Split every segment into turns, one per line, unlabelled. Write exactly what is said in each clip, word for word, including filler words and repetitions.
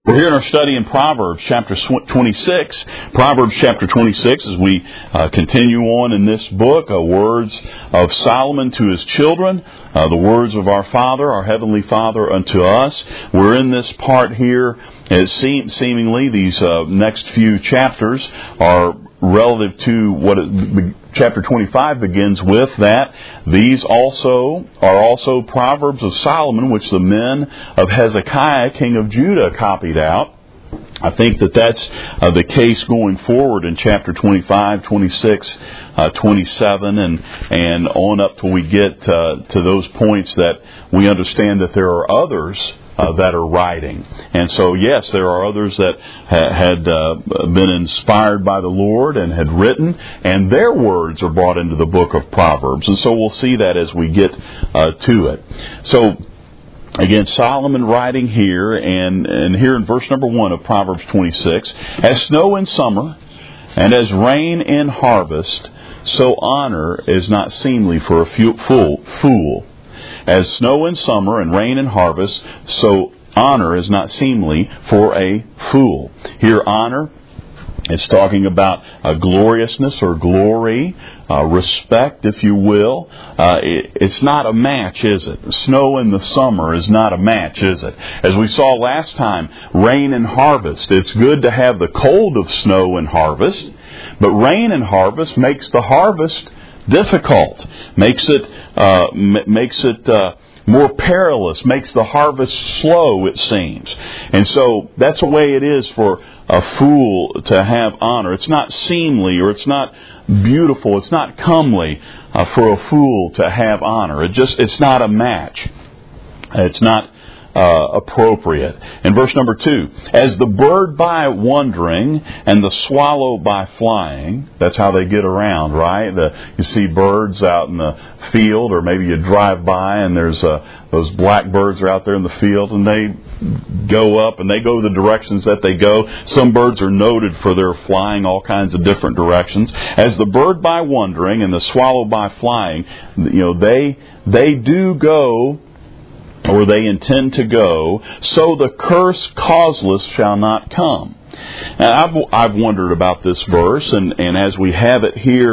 We're here in our study in Proverbs chapter twenty-six. Proverbs chapter twenty-six, as we uh, continue on in this book, uh, words of Solomon to his children, uh, the words of our Father, our Heavenly Father unto us. We're in this part here, as seem, seemingly these uh, next few chapters are relative to what it, chapter twenty-five begins with, that these also are also Proverbs of Solomon, which the men of Hezekiah, king of Judah, copied out. I think that that's uh, the case going forward in chapter twenty-five, twenty-six, uh, twenty-seven, and and on up till we get uh, to those points that we understand that there are others Uh, that are writing. And so, yes, there are others that ha- had uh, been inspired by the Lord and had written, and their words are brought into the book of Proverbs. And so we'll see that as we get uh, to it. So, again, Solomon writing here, and, and here in verse number one of Proverbs twenty-six, as snow in summer and as rain in harvest, so honor is not seemly for a fool. fool. As snow in summer and rain in harvest, so honor is not seemly for a fool. Here, honor is talking about uh, gloriousness or glory, uh, respect, if you will. Uh, it, it's not a match, is it? Snow in the summer is not a match, is it? As we saw last time, rain and harvest. It's good to have the cold of snow and harvest, but rain and harvest makes the harvest difficult, makes it uh, m- makes it uh, more perilous, makes the harvest slow, it seems. And so that's the way it is for a fool to have honor. It's not seemly, or it's not beautiful, it's not comely uh, for a fool to have honor. It just it's not a match. It's not Uh, appropriate. In verse number two, as the bird by wandering and the swallow by flying, that's how they get around, right? The, you see birds out in the field, or maybe you drive by and there's uh, those blackbirds are out there in the field, and they go up and they go the directions that they go. Some birds are noted for their flying all kinds of different directions. As the bird by wandering and the swallow by flying, you know, they they do go, or they intend to go, so the curse causeless shall not come. Now, I've, I've wondered about this verse, and, and as we have it here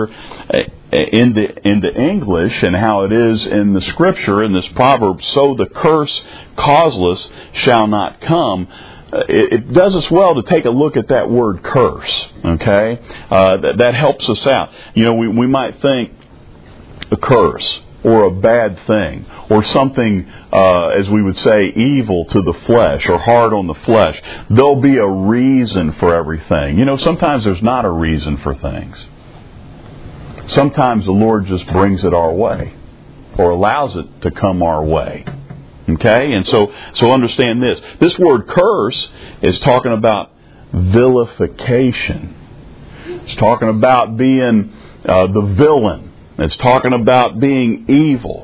into, into English, and how it is in the Scripture, in this proverb, so the curse causeless shall not come, it, it does us well to take a look at that word curse, okay? Uh, that, that helps us out. You know, we, we might think a curse, or a bad thing, or something, uh, as we would say, evil to the flesh, or hard on the flesh. There'll be a reason for everything. You know, sometimes there's not a reason for things. Sometimes the Lord just brings it our way, or allows it to come our way. Okay? And so, so understand this. This word curse is talking about vilification. It's talking about being uh, the villain. It's talking about being evil.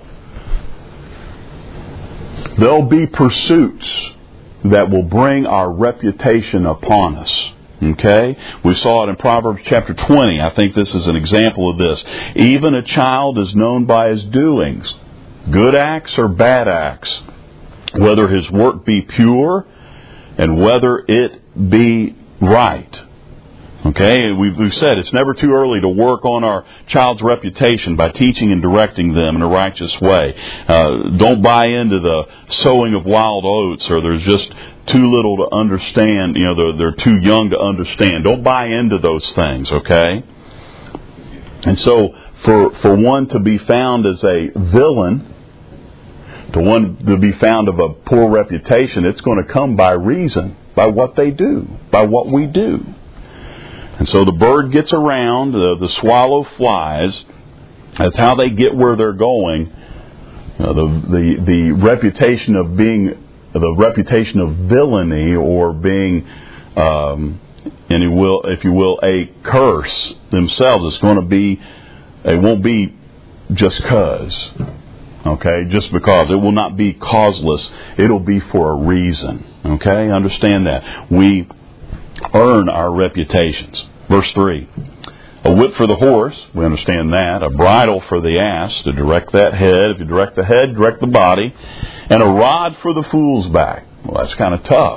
There'll be pursuits that will bring our reputation upon us. Okay? We saw it in Proverbs chapter twenty. I think this is an example of this. Even a child is known by his doings, good acts or bad acts, whether his work be pure and whether it be right. Okay, we've, we've said it's never too early to work on our child's reputation by teaching and directing them in a righteous way. Uh, don't buy into the sowing of wild oats, or there's just too little to understand. You know, they're, they're too young to understand. Don't buy into those things, okay? And so, for for one to be found as a villain, to one to be found of a poor reputation, it's going to come by reason, by what they do, by what we do. And so the bird gets around, the, the swallow flies. That's how they get where they're going. You know, the, the the reputation of being, the reputation of villainy, or being, um, and you will, if you will, a curse themselves. It's going to be, it won't be just cause. Okay, just because. It will not be causeless. It'll be for a reason. Okay, understand that. We earn our reputations. Verse three, a whip for the horse, we understand that, a bridle for the ass to direct that head. If you direct the head, direct the body, and a rod for the fool's back. Well, that's kind of tough.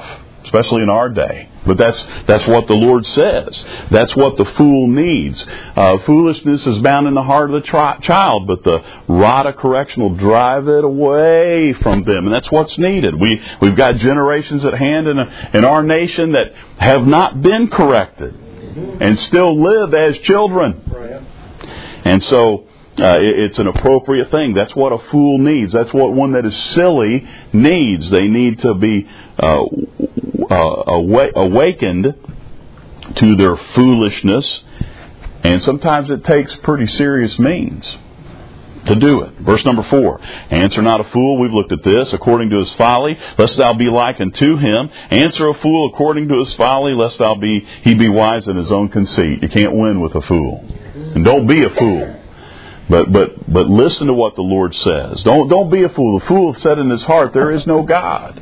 especially in our day. But that's that's what the Lord says. That's what the fool needs. Uh, foolishness is bound in the heart of the tri- child, but the rod of correction will drive it away from them. And that's what's needed. We, we've got generations at hand in, a, in our nation that have not been corrected and still live as children. And so uh, it, it's an appropriate thing. That's what a fool needs. That's what one that is silly needs. They need to be uh, uh, awa- awakened to their foolishness. And sometimes it takes pretty serious means to do it. Verse number four. Answer not a fool. We've looked at this. According to his folly, lest thou be like unto him. Answer a fool according to his folly, lest thou be he be wise in his own conceit. You can't win with a fool. And don't be a fool. But but but listen to what the Lord says. Don't don't be a fool. The fool said in his heart, there is no God.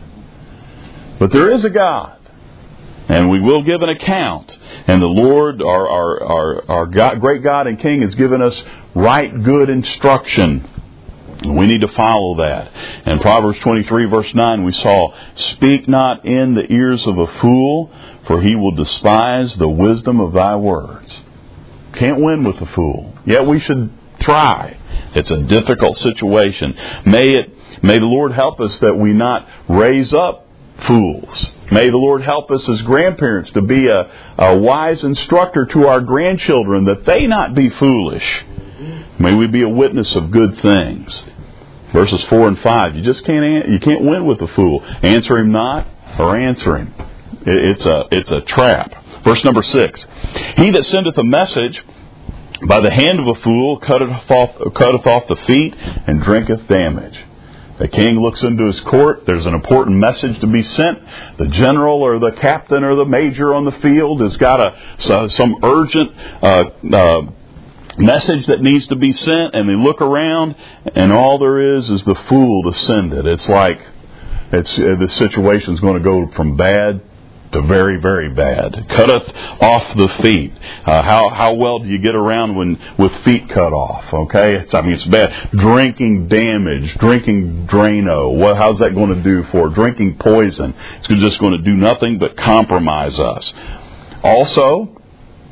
But there is a God. And we will give an account. And the Lord, our our our, our God, great God and King, has given us right good instruction. We need to follow that. In Proverbs twenty-three, verse nine, we saw, speak not in the ears of a fool, for he will despise the wisdom of thy words. Can't win with a fool. Yet we should try. It's a difficult situation. May it, may the Lord help us that we not raise up fools. May the Lord help us as grandparents to be a, a wise instructor to our grandchildren, that they not be foolish. May we be a witness of good things. Verses four and five. You just can't you can't win with a fool. Answer him not, or answer him. It's a it's a trap. Verse number six. He that sendeth a message by the hand of a fool cutteth off, cutteth off the feet, and drinketh damage. The king looks into his court. There's an important message to be sent. The general or the captain or the major on the field has got a so, some urgent uh, uh, message that needs to be sent, and they look around, and all there is is the fool to send it. It's like it's uh, the situation's going to go from bad to very, very bad. Cutteth off the feet. Uh, how how well do you get around when with feet cut off? Okay, it's, I mean it's bad. Drinking damage, drinking Drano. What how's that going to do for drinking poison? It's just going to do nothing but compromise us. Also,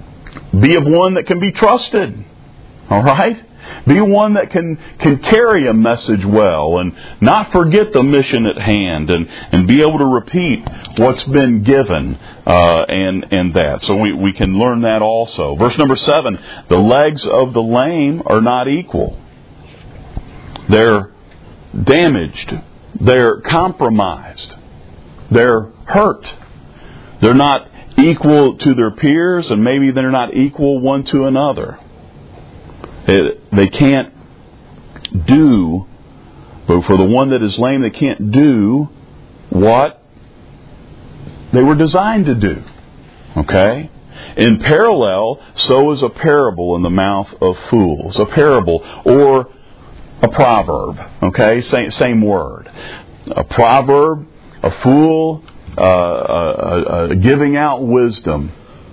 be of one that can be trusted. All right. Be one that can, can carry a message well and not forget the mission at hand, and, and be able to repeat what's been given uh, and and that. So we, we can learn that also. Verse number seven, the legs of the lame are not equal. They're damaged. They're compromised. They're hurt. They're not equal to their peers, and maybe they're not equal one to another. It, they can't do, but for the one that is lame, they can't do what they were designed to do. Okay? In parallel, so is a parable in the mouth of fools. A parable or a proverb. Okay? Same, same word. A proverb, a fool, uh, uh, uh, giving out wisdom.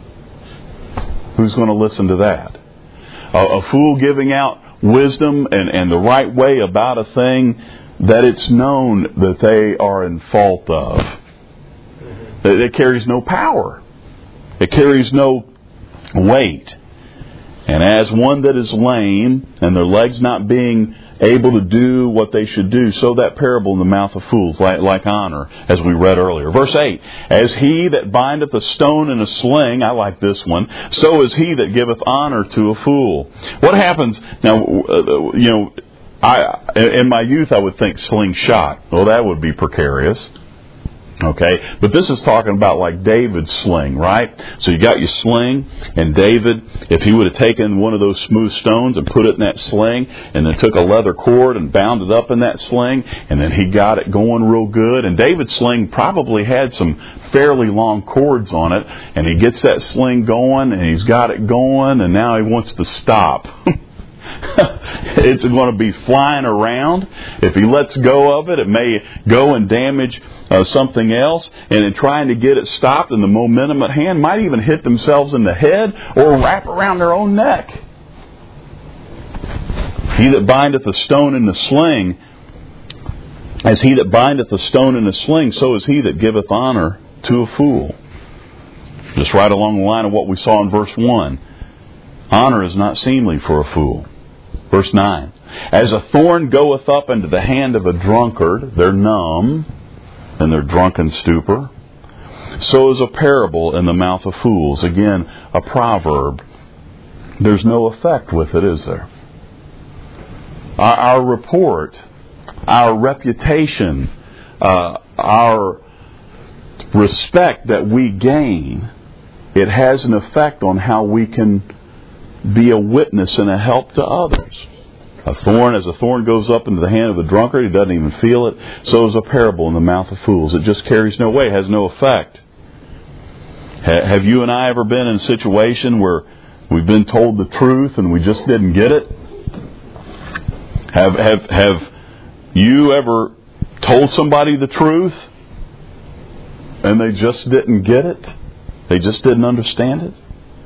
Who's going to listen to that? A fool giving out wisdom and, and the right way about a thing that it's known that they are in fault of. It, it carries no power. It carries no weight. And as one that is lame and their legs not being able to do what they should do, so that parable in the mouth of fools, like, like honor, as we read earlier. Verse eight, as he that bindeth a stone in a sling, I like this one, so is he that giveth honor to a fool. What happens, now, uh, you know, I in my youth I would think slingshot. Well, that would be precarious. Okay, but this is talking about like David's sling, right? So you got your sling, and David, if he would have taken one of those smooth stones and put it in that sling, and then took a leather cord and bound it up in that sling, and then he got it going real good. And David's sling probably had some fairly long cords on it, and he gets that sling going, and he's got it going, and now he wants to stop. It's going to be flying around. If he lets go of it, it may go and damage uh, something else. And in trying to get it stopped, and the momentum at hand might even hit themselves in the head or wrap around their own neck. He that bindeth a stone in the sling, as he that bindeth a stone in a sling, so is he that giveth honor to a fool. Just right along the line of what we saw in verse one. Honor is not seemly for a fool. Verse nine. As a thorn goeth up into the hand of a drunkard, they're numb in their drunken stupor, so is a parable in the mouth of fools. Again, a proverb. There's no effect with it, is there? Our, our report, our reputation, uh, our respect that we gain, it has an effect on how we can be a witness and a help to others. A thorn, as a thorn goes up into the hand of a drunkard, he doesn't even feel it. So is a parable in the mouth of fools. It just carries no weight, has no effect. Ha- have you and I ever been in a situation where we've been told the truth and we just didn't get it? Have have have you ever told somebody the truth and they just didn't get it? They just didn't understand it?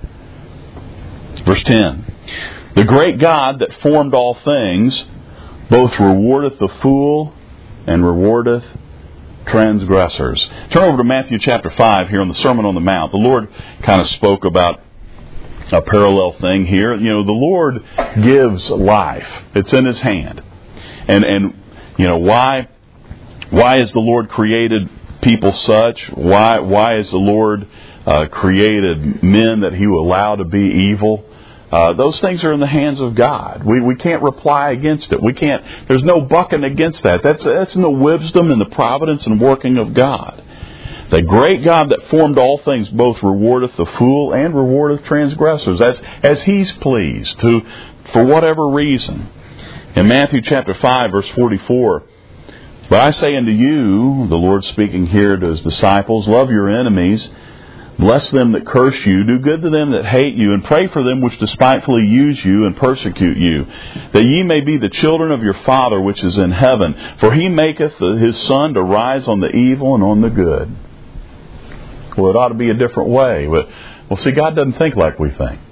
Verse ten. The great God that formed all things both rewardeth the fool and rewardeth transgressors. Turn over to Matthew chapter five here on the Sermon on the Mount. The Lord kind of spoke about a parallel thing here. You know, the Lord gives life. It's in His hand. And, and you know, why why has the Lord created people such? Why, why has the Lord uh, created men that He will allow to be evil? Uh, those things are in the hands of God. We we can't reply against it. We can't. There's no bucking against that. That's that's in the wisdom and the providence and working of God. The great God that formed all things both rewardeth the fool and rewardeth transgressors, as as He's pleased to, for whatever reason. In Matthew chapter five, verse forty-four, but I say unto you, the Lord speaking here to His disciples, love your enemies. Bless them that curse you, do good to them that hate you, and pray for them which despitefully use you and persecute you, that ye may be the children of your Father which is in heaven. For He maketh His sun to rise on the evil and on the good. Well, it ought to be a different way. But, well, see, God doesn't think like we think.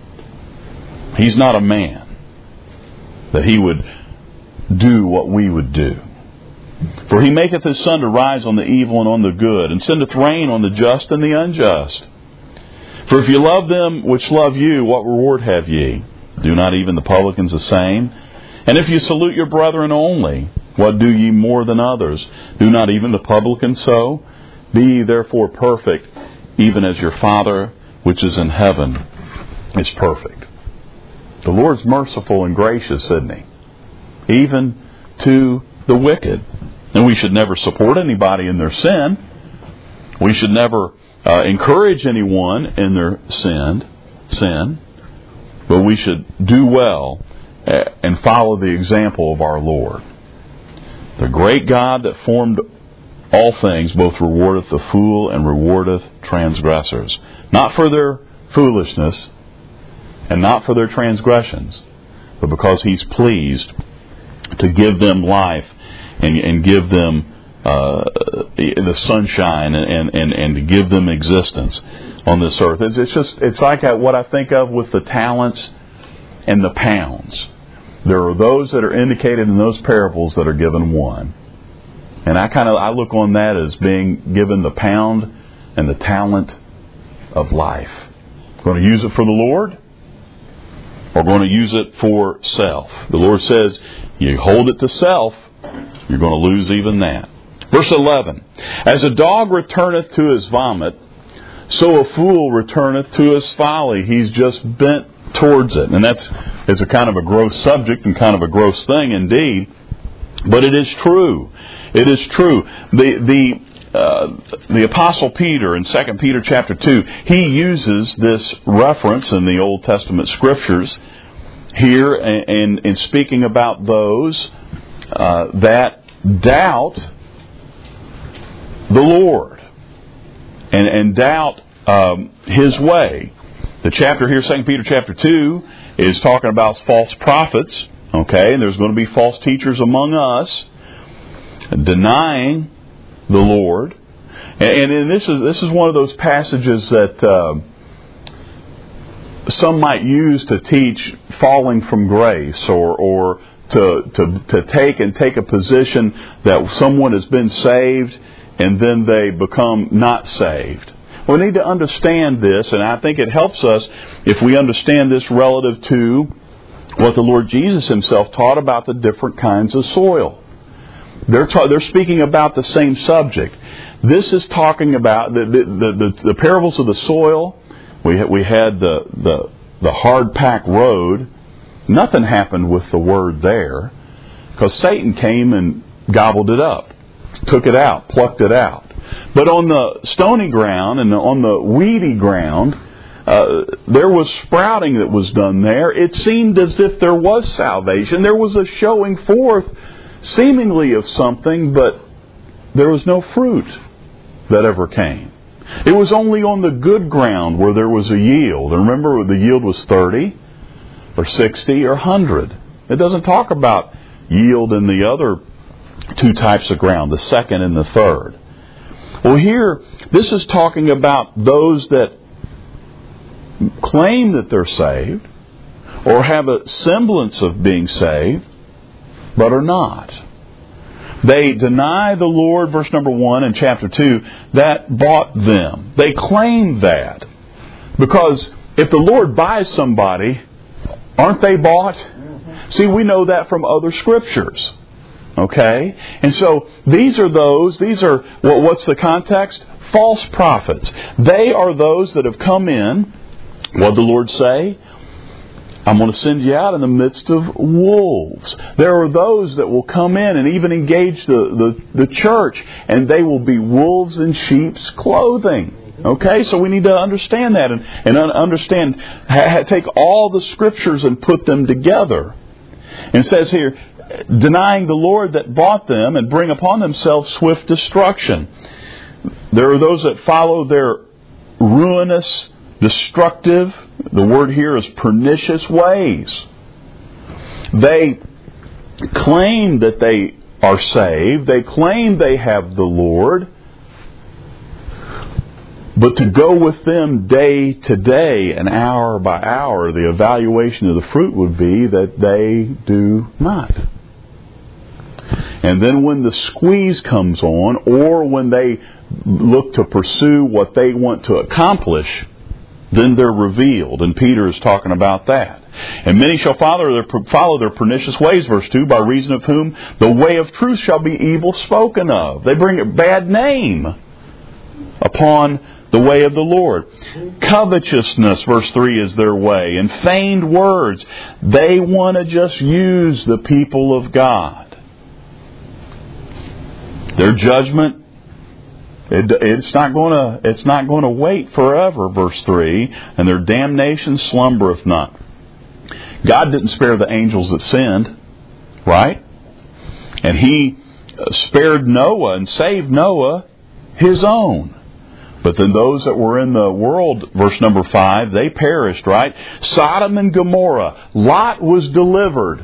He's not a man that He would do what we would do. For He maketh His sun to rise on the evil and on the good, and sendeth rain on the just and the unjust. For if you love them which love you, what reward have ye? Do not even the publicans the same? And if you salute your brethren only, what do ye more than others? Do not even the publicans so? Be ye therefore perfect, even as your Father which is in heaven is perfect. The Lord's merciful and gracious, isn't He? Even to the wicked. And we should never support anybody in their sin. We should never uh, encourage anyone in their sin, sin. But we should do well and follow the example of our Lord. The great God that formed all things both rewardeth the fool and rewardeth transgressors. Not for their foolishness and not for their transgressions, but because He's pleased to give them life and, and give them uh, the sunshine and, and, and to give them existence on this earth. It's, it's just it's like what I think of with the talents and the pounds. There are those that are indicated in those parables that are given one. And I kind of I look on that as being given the pound and the talent of life. Going to use it for the Lord or going to use it for self? The Lord says, you hold it to self, you're going to lose even that. Verse eleven, as a dog returneth to his vomit, so a fool returneth to his folly. He's just bent towards it. And that's it's a kind of a gross subject and kind of a gross thing indeed. But it is true. It is true. The the uh, the Apostle Peter in Second Peter chapter two, he uses this reference in the Old Testament Scriptures here in, in speaking about those uh, that doubt the Lord and, and doubt um, His way. The chapter here, Second Peter chapter two, is talking about false prophets. Okay, and there's going to be false teachers among us, denying the Lord, and, and this is this is one of those passages that uh, some might use to teach falling from grace, or or to to to take and take a position that someone has been saved and then they become not saved. We need to understand this, and I think it helps us if we understand this relative to what the Lord Jesus Himself taught about the different kinds of soil. They're ta- they're speaking about the same subject. This is talking about the the, the, the parables of the soil. We had, we had the, the the hard packed road. Nothing happened with the word there, because Satan came and gobbled it up, took it out, plucked it out. But on the stony ground and on the weedy ground, uh, there was sprouting that was done there. It seemed as if there was salvation. There was a showing forth, seemingly of something, but there was no fruit that ever came. It was only on the good ground where there was a yield. And remember, the yield was thirty or sixty or one hundred. It doesn't talk about yield in the other two types of ground, the second and the third. Well, here, this is talking about those that claim that they're saved or have a semblance of being saved, but are not. They deny the Lord, verse number one in chapter two, that bought them. They claim that. Because if the Lord buys somebody, aren't they bought? Mm-hmm. See, we know that from other scriptures. Okay? And so these are those, these are, well, what's the context? False prophets. They are those that have come in. What did the Lord say? I'm going to send you out in the midst of wolves. There are those that will come in and even engage the, the, the church, and they will be wolves in sheep's clothing. Okay, so we need to understand that and, and understand, ha, take all the scriptures and put them together. And it says here, denying the Lord that bought them and bring upon themselves swift destruction. There are those that follow their ruinous, destructive, the word here is pernicious ways. They claim that they are saved. They claim they have the Lord. But to go with them day to day and hour by hour, the evaluation of the fruit would be that they do not. And then when the squeeze comes on, or when they look to pursue what they want to accomplish, then they're revealed. And Peter is talking about that. And many shall follow their, follow their pernicious ways, verse two, by reason of whom the way of truth shall be evil spoken of. They bring a bad name upon the way of the Lord. Covetousness, verse three, is their way. And feigned words. They want to just use the people of God. Their judgment, it, it's not going to it's not going to wait forever, verse three, and their damnation slumbereth not. God didn't spare the angels that sinned, right? And He spared Noah and saved Noah, His own. But then those that were in the world, verse number five, they perished, right? Sodom and Gomorrah, Lot was delivered,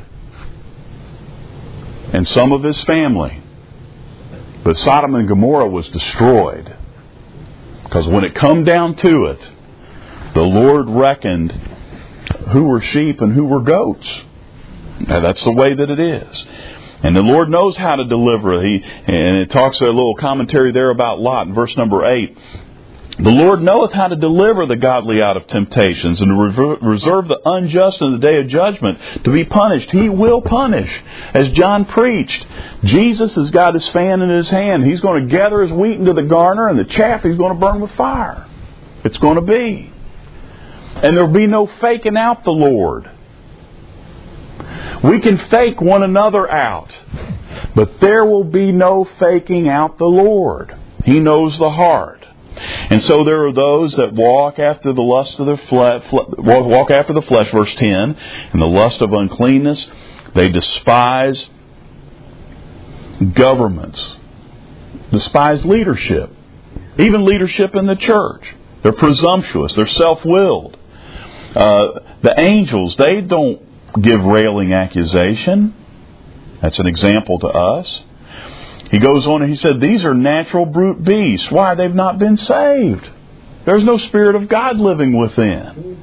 and some of his family. But Sodom and Gomorrah was destroyed. Because when it come down to it, the Lord reckoned who were sheep and who were goats. Now, that's the way that it is. And the Lord knows how to deliver. He, and it talks a little commentary there about Lot in verse number eight. The Lord knoweth how to deliver the godly out of temptations, and to reserve the unjust in the day of judgment to be punished. He will punish. As John preached, Jesus has got His fan in His hand. He's going to gather His wheat into the garner, and the chaff He's going to burn with fire. It's going to be. And there will be no faking out the Lord. We can fake one another out, but there will be no faking out the Lord. He knows the heart. And so there are those that walk after the lust of their flesh, walk after the flesh, verse ten, and the lust of uncleanness. They despise governments, despise leadership, even leadership in the church. They're presumptuous. They're self-willed. Uh, the angels, they don't give railing accusation. That's an example to us. He goes on and he said, these are natural brute beasts. Why? They've not been saved. There's no Spirit of God living within.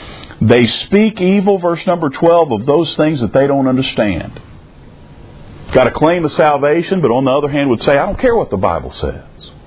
They speak evil, verse number twelve, of those things that they don't understand. got a claim of salvation, but on the other hand would say, I don't care what the Bible says.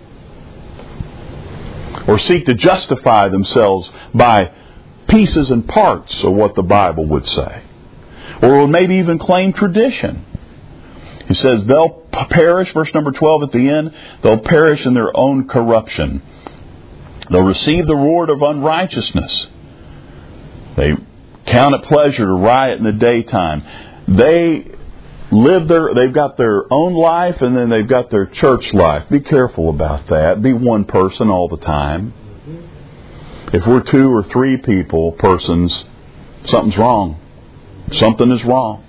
Or seek to justify themselves by pieces and parts of what the Bible would say. Or will maybe even claim tradition. He says they'll perish, verse number twelve at the end, they'll perish in their own corruption. They'll receive the reward of unrighteousness. They count it pleasure to riot in the daytime. They live their, they've got their own life and then they've got their church life. Be careful about that. Be one person all the time. If we're two or three people, persons, something's wrong. Something is wrong.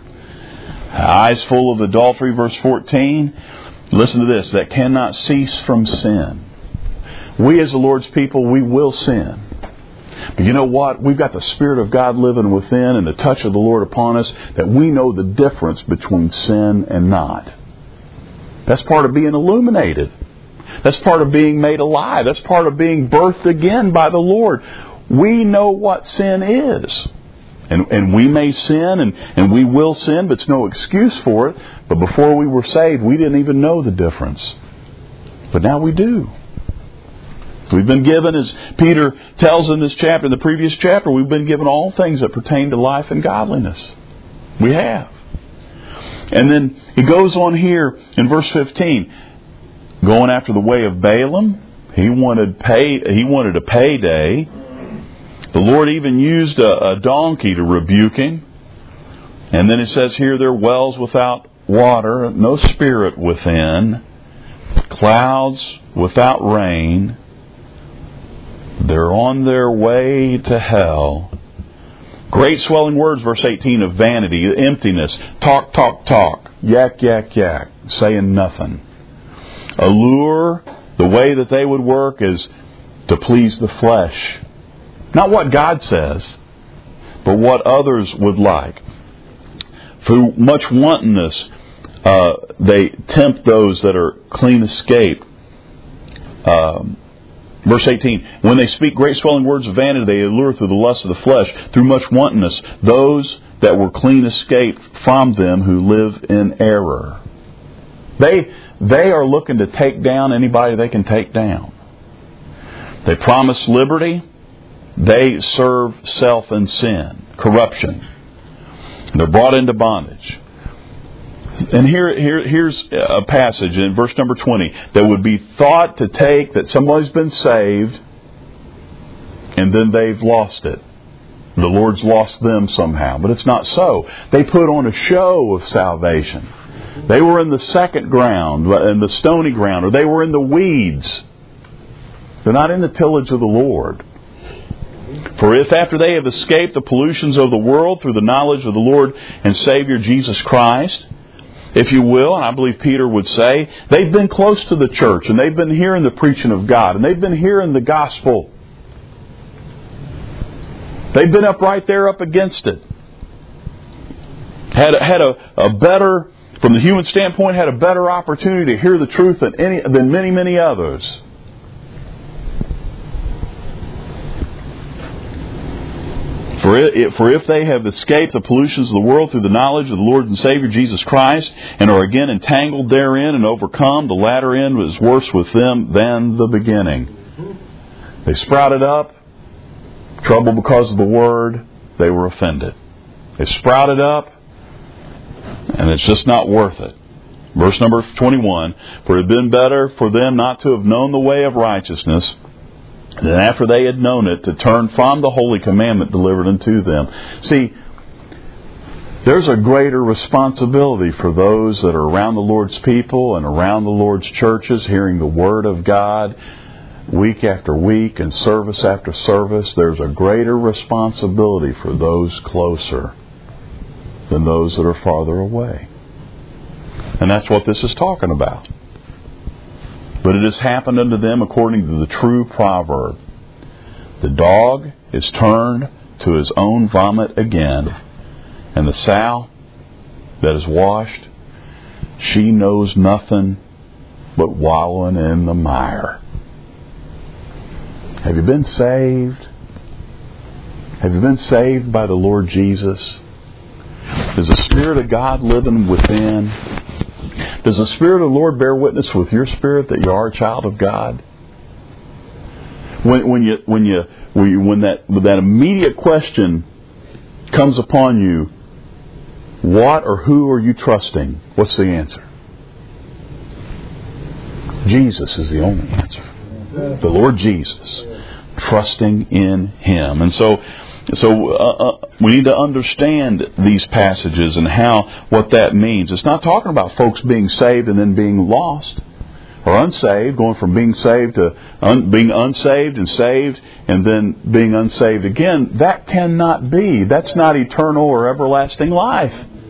Eyes full of adultery, verse fourteen. Listen to this, that cannot cease from sin. We as the Lord's people, we will sin. But you know what? We've got the Spirit of God living within and the touch of the Lord upon us that we know the difference between sin and not. That's part of being illuminated. That's part of being made alive. That's part of being birthed again by the Lord. We know what sin is. And, and we may sin and, and we will sin, but it's no excuse for it. But before we were saved, we didn't even know the difference. But now we do. We've been given, as Peter tells in this chapter, in the previous chapter, we've been given all things that pertain to life and godliness. We have. And then he goes on here in verse fifteen, going after the way of Balaam. He wanted pay. He wanted a payday. The Lord even used a, a donkey to rebuke him. And then it says here, there are wells without water, no spirit within, clouds without rain. They're on their way to hell. Great swelling words, verse eighteen, of vanity, emptiness, talk, talk, talk, yak, yak, yak, saying nothing. Allure, the way that they would work is to please the flesh. Not what God says, but what others would like. Through much wantonness, uh, they tempt those that are clean escape. Um, verse eighteen, when they speak great swelling words of vanity, they allure through the lust of the flesh, through much wantonness, those that were clean escape from them who live in error. They, they are looking to take down anybody they can take down. They promise liberty. They serve self and sin, corruption. They're brought into bondage. And here, here, here's a passage in verse number twenty that would be thought to take that somebody's been saved and then they've lost it. The Lord's lost them somehow. But it's not so. They put on a show of salvation. They were in the second ground, in the stony ground, or they were in the weeds. They're not in the tillage of the Lord. For if after they have escaped the pollutions of the world through the knowledge of the Lord and Savior Jesus Christ, if you will, and I believe Peter would say, they've been close to the church and they've been hearing the preaching of God and they've been hearing the gospel. They've been up right there up against it. Had a, had a, a better, from the human standpoint, had a better opportunity to hear the truth than any than many, many others. For if, for if they have escaped the pollutions of the world through the knowledge of the Lord and Savior Jesus Christ, and are again entangled therein and overcome, the latter end was worse with them than the beginning. They sprouted up, trouble because of the Word, they were offended. They sprouted up, and it's just not worth it. Verse number twenty-one, for it had been better for them not to have known the way of righteousness, and then after they had known it, to turn from the holy commandment delivered unto them. See, there's a greater responsibility for those that are around the Lord's people and around the Lord's churches, hearing the Word of God week after week and service after service. There's a greater responsibility for those closer than those that are farther away. And that's what this is talking about. But it has happened unto them according to the true proverb. The dog is turned to his own vomit again, and the sow that is washed, she knows nothing but wallowing in the mire. Have you been saved? Have you been saved by the Lord Jesus? Is the Spirit of God living within? Does the Spirit of the Lord bear witness with your spirit that you are a child of God? When, when you when you when, you, when that when that immediate question comes upon you, what or who are you trusting? What's the answer? Jesus is the only answer. The Lord Jesus. Trusting in Him. And so so uh, uh, we need to understand these passages and how what that means. It's not talking about folks being saved and then being lost or unsaved, going from being saved to un- being unsaved and saved and then being unsaved again. That cannot be. That's not eternal or everlasting life.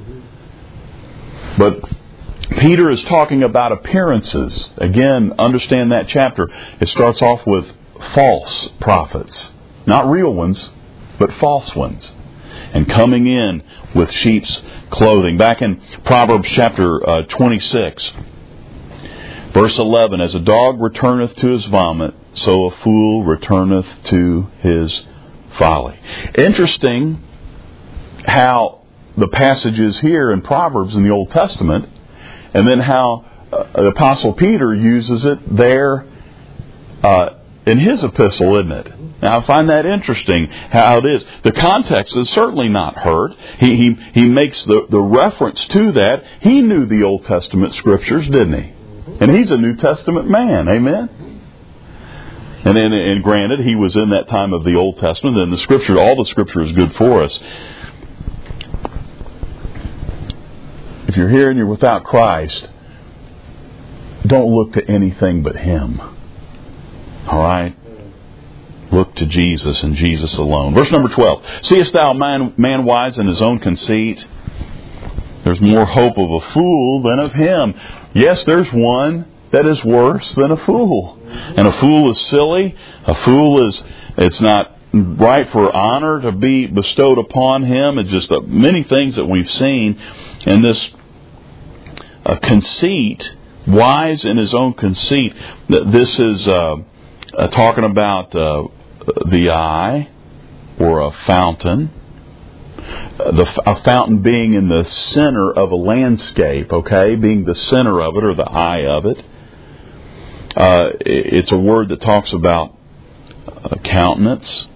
But Peter is talking about appearances. Again, understand that chapter. It starts off with false prophets. Not real ones, but false ones. And coming in with sheep's clothing. Back in Proverbs chapter uh, twenty-six, verse eleven, as a dog returneth to his vomit, so a fool returneth to his folly. Interesting how the passages here in Proverbs in the Old Testament, and then how uh, the Apostle Peter uses it there uh, in his epistle, isn't it? Now, I find that interesting how it is. The context is certainly not hurt. He he, he makes the, the reference to that. He knew the Old Testament Scriptures, didn't he? And he's a New Testament man. Amen? And, and, and granted, he was in that time of the Old Testament, and the Scripture, all the Scripture is good for us. If you're here and you're without Christ, don't look to anything but Him. All right? Look to Jesus and Jesus alone. Verse number twelve. Seest thou man, man wise in his own conceit? There's more hope of a fool than of him. Yes, there's one that is worse than a fool. And a fool is silly. A fool is, it's not right for honor to be bestowed upon him. It's just uh, many things that we've seen. And this uh, conceit, wise in his own conceit, this is uh, uh, talking about uh, the eye or a fountain. The, a fountain being in the center of a landscape, okay? Being the center of it or the eye of it. Uh, it's a word that talks about uh, countenance.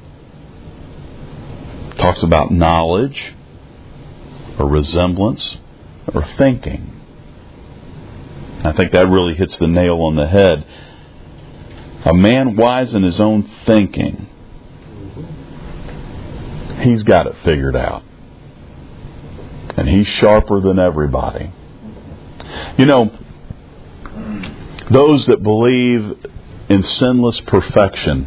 Talks about knowledge or resemblance or thinking. I think that really hits the nail on the head. A man wise in his own thinking, he's got it figured out. And he's sharper than everybody. You know, those that believe in sinless perfection,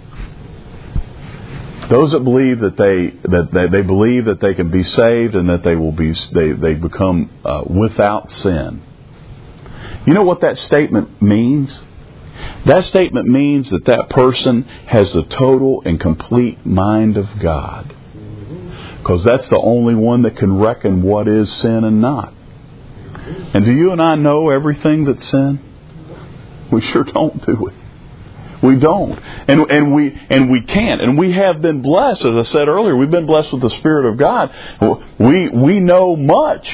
those that believe that they that they, they believe that they can be saved and that they will be they they become uh, without sin. You know what that statement means? That statement means that that person has the total and complete mind of God. Because that's the only one that can reckon what is sin and not. And do you and I know everything that's sin? We sure don't, do we? We don't. And and we and we can't. And we have been blessed, as I said earlier, we've been blessed with the Spirit of God. We we know much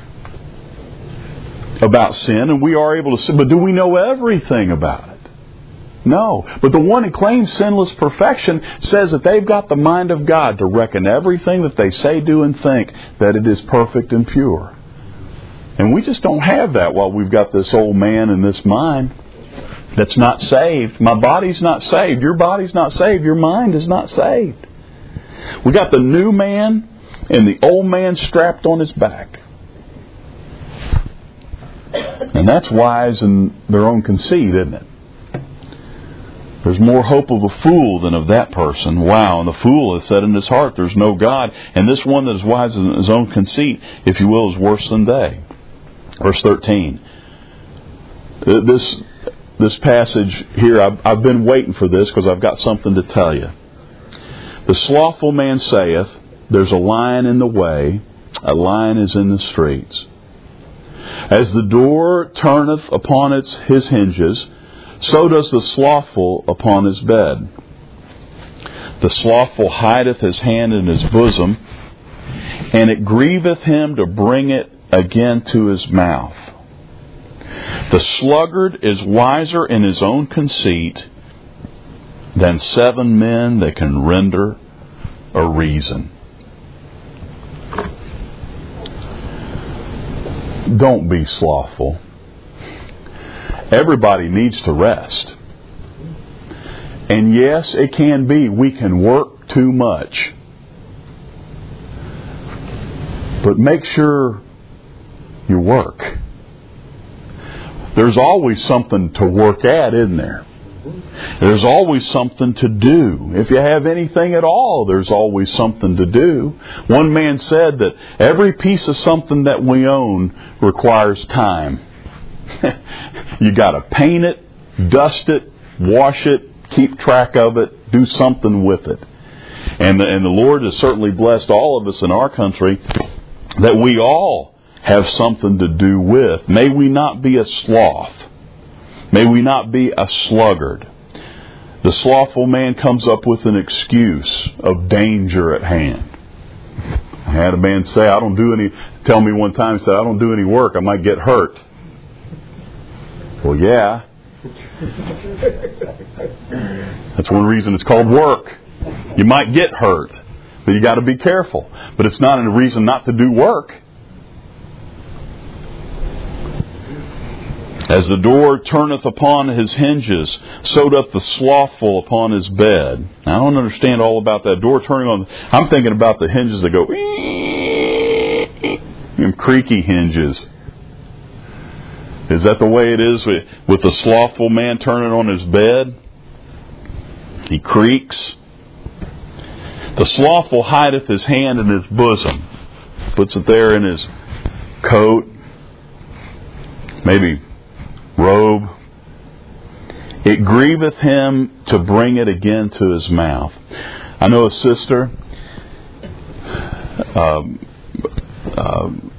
about sin, and we are able to sin. But do we know everything about it? No. But the one who claims sinless perfection says that they've got the mind of God to reckon everything that they say, do, and think that it is perfect and pure. And we just don't have that while we've got this old man in this mind that's not saved. My body's not saved. Your body's not saved. Your mind is not saved. We got the new man and the old man strapped on his back. And that's wise in their own conceit, isn't it? There's more hope of a fool than of that person. Wow. And the fool has said in his heart, there's no God. And this one that is wise in his own conceit, if you will, is worse than they. Verse thirteen. This this passage here, I've, I've been waiting for this because I've got something to tell you. The slothful man saith, there's a lion in the way, a lion is in the streets. As the door turneth upon its his hinges, so does the slothful upon his bed. The slothful hideth his hand in his bosom, and it grieveth him to bring it again to his mouth. The sluggard is wiser in his own conceit than seven men that can render a reason. Don't be slothful. Everybody needs to rest. And yes, it can be we can work too much. But make sure you work. There's always something to work at, isn't there? There's always something to do. If you have anything at all, there's always something to do. One man said that every piece of something that we own requires time. You got to paint it, dust it, wash it, keep track of it, do something with it. And the, and the Lord has certainly blessed all of us in our country that we all have something to do with. May we not be a sloth. May we not be a sluggard. The slothful man comes up with an excuse of danger at hand. I had a man say, I don't do any, tell me one time, he said, I don't do any work, I might get hurt. Well, yeah. That's one reason it's called work. You might get hurt, but you got to be careful. But it's not a reason not to do work. As the door turneth upon his hinges, so doth the slothful upon his bed. Now, I don't understand all about that door turning on. I'm thinking about the hinges that go, and creaky hinges. Is that the way it is with, with the slothful man turning on his bed? He creaks. The slothful hideth his hand in his bosom, puts it there in his coat, maybe robe. It grieveth him to bring it again to his mouth. I know a sister, um, um,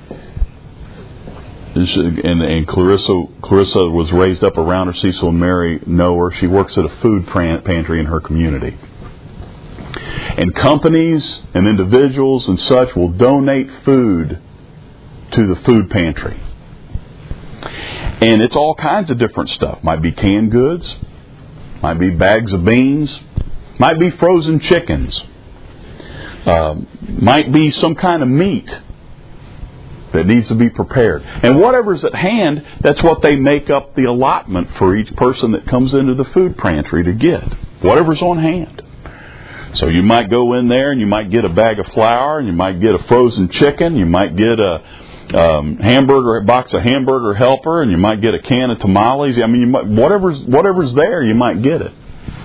and, and Clarissa, Clarissa was raised up around her. Cecil and Mary know her. She works at a food pantry in her community. And companies and individuals and such will donate food to the food pantry. And it's all kinds of different stuff. Might be canned goods. Might be bags of beans. Might be frozen chickens. Uh, might be some kind of meat that needs to be prepared. And whatever's at hand, that's what they make up the allotment for each person that comes into the food pantry to get. Whatever's on hand. So you might go in there and you might get a bag of flour, and you might get a frozen chicken, you might get a um, hamburger, a box of hamburger helper, and you might get a can of tamales. I mean, you might, whatever's whatever's there, you might get it.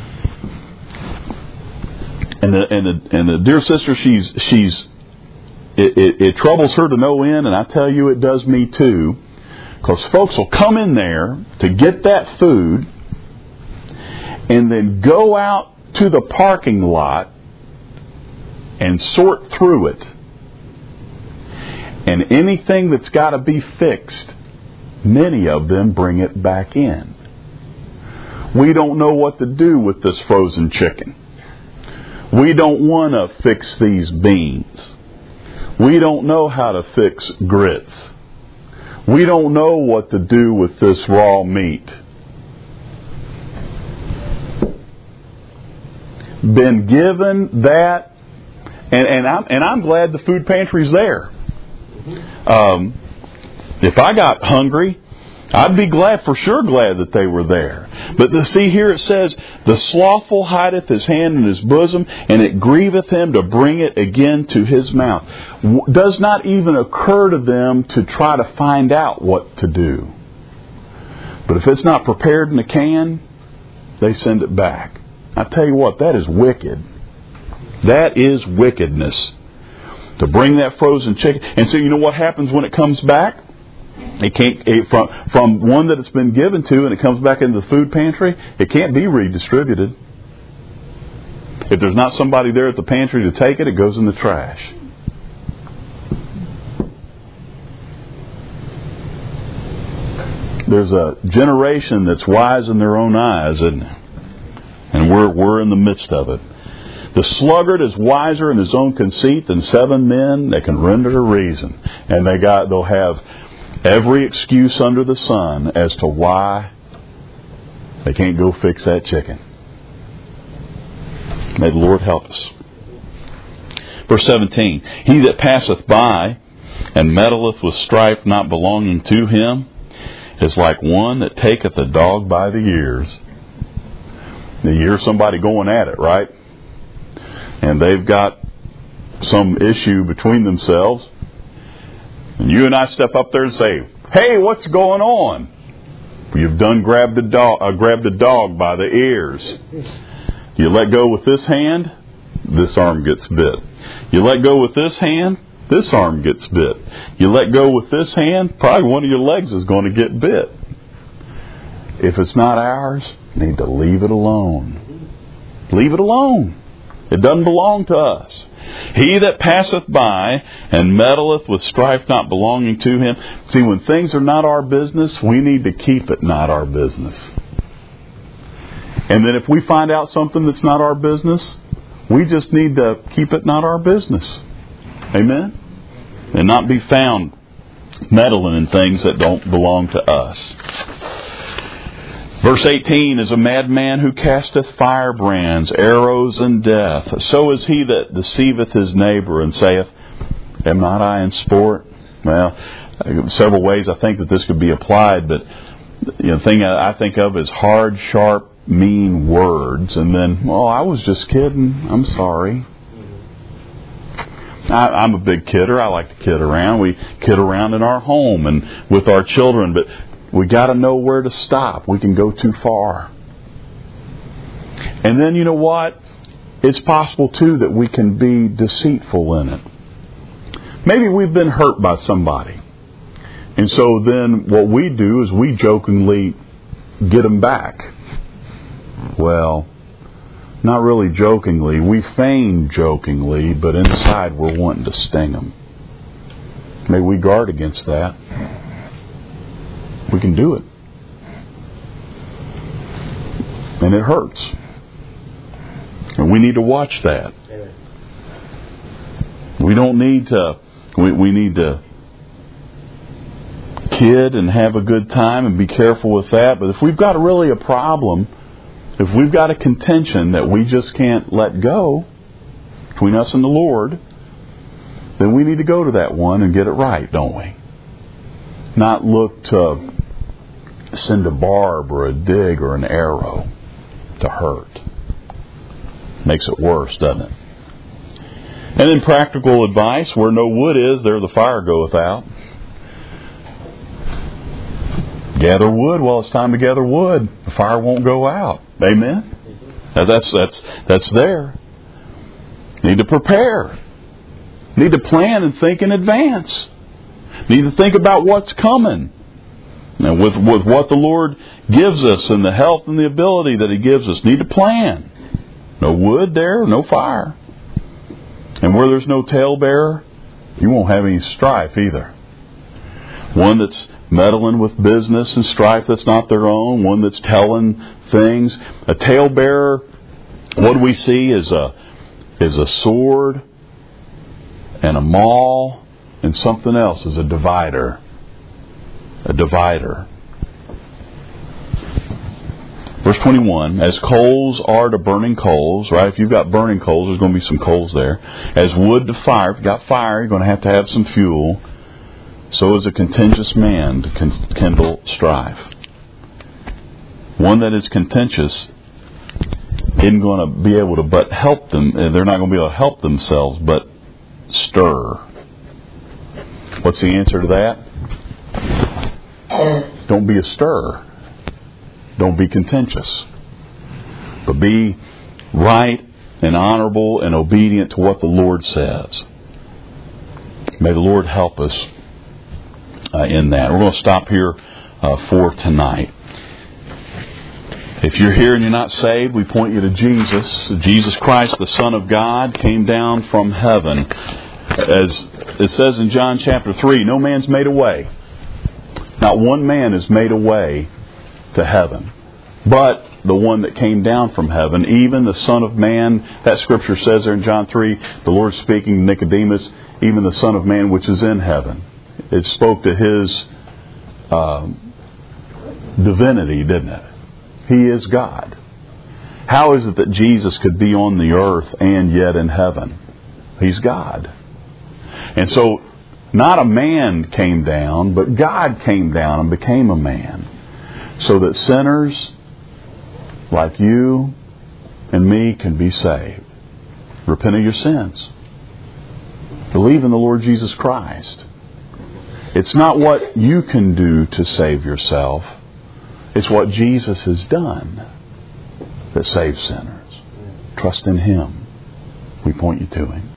And the and the and the dear sister, she's she's it, it, it troubles her to no end, and I tell you, it does me too, because folks will come in there to get that food, and then go out to the parking lot and sort through it. And anything that's got to be fixed, many of them bring it back in. We don't know what to do with this frozen chicken. We don't want to fix these beans. We don't know how to fix grits. We don't know what to do with this raw meat. Been given that, and, and I'm and I'm glad the food pantry's there. Um, if I got hungry, I'd be glad, for sure glad that they were there. But the, see here it says, the slothful hideth his hand in his bosom, and it grieveth him to bring it again to his mouth. Does not even occur to them to try to find out what to do. But if it's not prepared in a can, they send it back. I tell you what, that is wicked. That is wickedness. To bring that frozen chicken. And so you know what happens when it comes back? It can't, it, from, from one that it's been given to and it comes back into the food pantry, it can't be redistributed. If there's not somebody there at the pantry to take it, it goes in the trash. There's a generation that's wise in their own eyes, isn't there? And we're we're in the midst of it. The sluggard is wiser in his own conceit than seven men that can render a reason. And they got they'll have every excuse under the sun as to why they can't go fix that chicken. May the Lord help us. Verse seventeen, he that passeth by and meddleth with strife not belonging to him is like one that taketh a dog by the ears. Now, you hear somebody going at it, right? And they've got some issue between themselves. And you and I step up there and say, hey, what's going on? You've done grabbed a dog, uh, grabbed a dog by the ears. You let go with this hand, this arm gets bit. You let go with this hand, this arm gets bit. You let go with this hand, probably one of your legs is going to get bit. If it's not ours, you need to leave it alone. Leave it alone. It doesn't belong to us. He that passeth by and meddleth with strife not belonging to him. See, when things are not our business, we need to keep it not our business. And then if we find out something that's not our business, we just need to keep it not our business. Amen? And not be found meddling in things that don't belong to us. Verse eighteen, is a madman who casteth firebrands, arrows, and death. So is he that deceiveth his neighbor and saith, am not I in sport? Well, several ways I think that this could be applied, but you know, the thing I think of is hard, sharp, mean words, and then, oh, I was just kidding. I'm sorry. I, I'm a big kidder. I like to kid around. We kid around in our home and with our children, but we got to know where to stop. We can go too far. And then, you know what? It's possible, too, that we can be deceitful in it. Maybe we've been hurt by somebody. And so then what we do is we jokingly get them back. Well, not really jokingly. We feign jokingly, but inside we're wanting to sting them. May we guard against that. We can do it. And it hurts. And we need to watch that. We don't need to, we, we need to kid and have a good time and be careful with that. But if we've got really a problem, if we've got a contention that we just can't let go between us and the Lord, then we need to go to that one and get it right, don't we? Not look to send a barb or a dig or an arrow to hurt. Makes it worse, doesn't it? And then practical advice, where no wood is, there the fire goeth out. Gather wood while it's time to gather wood. The fire won't go out. Amen? Now that's, that's, that's there. Need to prepare. Need to plan and think in advance. Need to think about what's coming. Now, with, with what the Lord gives us and the health and the ability that He gives us, need to plan. No wood there, no fire. And where there's no talebearer, you won't have any strife either. One that's meddling with business and strife that's not their own. One that's telling things. A talebearer, what do we see is a, is a sword and a maul and something else is a divider. A divider. Verse twenty-one, as coals are to burning coals, right? If you've got burning coals, there's going to be some coals there. As wood to fire, if you've got fire, you're going to have to have some fuel. So is a contentious man to kindle strife. One that is contentious isn't going to be able to but help them. They're not going to be able to help themselves, but stir. What's the answer to that? Don't be a stirrer. Don't be contentious. But be right and honorable and obedient to what the Lord says. May the Lord help us uh, in that. We're going to stop here uh, for tonight. If you're here and you're not saved, we point you to Jesus. Jesus Christ, the Son of God, came down from heaven. As it says in John chapter three, no man's made a way. Not one man is made a way to heaven. But the one that came down from heaven, even the Son of Man, that scripture says there in John three, the Lord speaking to Nicodemus, even the Son of Man which is in heaven. It spoke to his uh, divinity, didn't it? He is God. How is it that Jesus could be on the earth and yet in heaven? He's God. And so, not a man came down, but God came down and became a man. So that sinners like you and me can be saved. Repent of your sins. Believe in the Lord Jesus Christ. It's not what you can do to save yourself. It's what Jesus has done that saves sinners. Trust in Him. We point you to Him.